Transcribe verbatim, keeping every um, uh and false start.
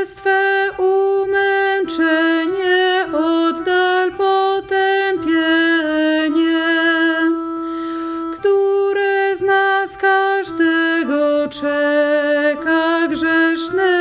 Swe umęczenie oddal potępienie, które z nas każdego czeka grzeszne